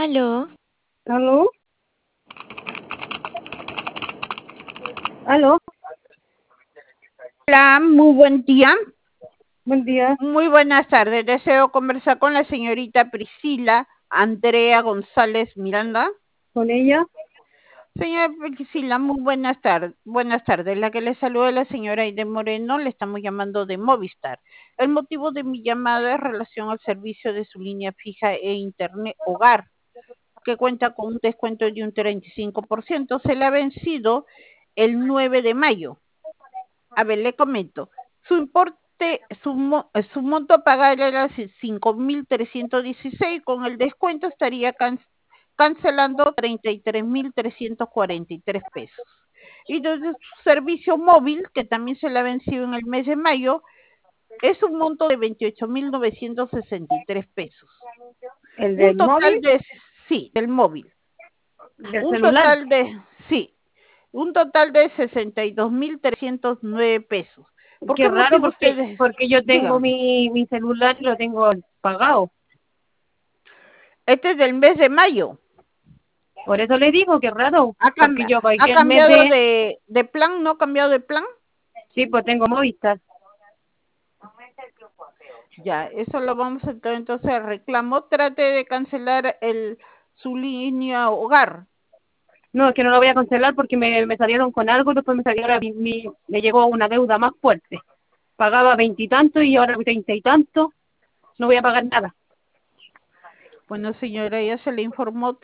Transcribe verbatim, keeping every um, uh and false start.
Aló, ¿Aló? ¿Aló? Hola, muy buen día. Buen día. Muy buenas tardes. Deseo conversar con la señorita Priscila Andrea González Miranda. ¿Con ella? Señora Priscila, muy buenas tardes. Buenas tardes. La que le saluda es la señora Aide Moreno. Le estamos llamando de Movistar. El motivo de mi llamada es relación al servicio de su línea fija e internet hogar, que cuenta con un descuento de un treinta y cinco por ciento. Se le ha vencido el nueve de mayo. A ver, le comento. Su importe, su, mo- eh, su monto a pagar era cinco mil trescientos dieciséis, con el descuento estaría can- cancelando treinta y tres mil trescientos cuarenta y tres pesos. Y desde su servicio móvil, que también se le ha vencido en el mes de mayo, es un monto de veintiocho mil novecientos sesenta y tres pesos. ¿El Un del móvil? total de, sí, del móvil. ¿Del Un celular? total de, sí, un total de sesenta y dos mil trescientos nueve pesos. ¿Por Qué qué raro motivo porque ustedes? porque yo tengo Dígame. mi, mi celular y lo tengo pagado. Este es del mes de mayo. Por eso le digo, qué raro, ¿Ha, porque cambi- yo ha pagué el mes cambiado de... de, de plan? ¿No ha cambiado de plan? Sí, pues tengo Movistar. Ya, eso lo vamos a entrar entonces a reclamo. Trate de cancelar el, su línea hogar. No, es que no lo voy a cancelar porque me, me salieron con algo y después me salió ahora mi, mi- me llegó una deuda más fuerte. Pagaba veintitantos y, y ahora treinta y tanto. No voy a pagar nada. Bueno, señora, ya se le informó.